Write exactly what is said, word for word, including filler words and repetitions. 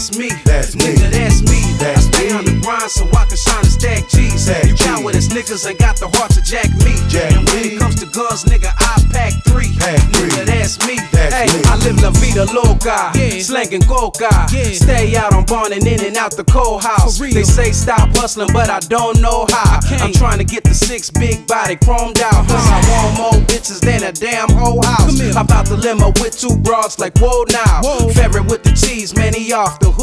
That's me, That's me. nigga, that's me. That's I stay me. on the grind so I can shine and stack G's. Stack You G's. cowardice niggas ain't got the heart to jack me. Jack and when me. it comes to guns, nigga, I pack three. Pack three. Nigga, that's me. That's hey, me. I live La Vida Loca, Yeah. slanging coca. Yeah. Stay out on Barn and in and out the cold house. For real. They say stop hustling, but I don't know how. can't. I'm trying to get the six big body chromed out. Cause I want more bitches than a damn whole house. Come here. I'm about the limo with two broads like whoa now. Whoa. Ferret with the cheese, man, he off the hook.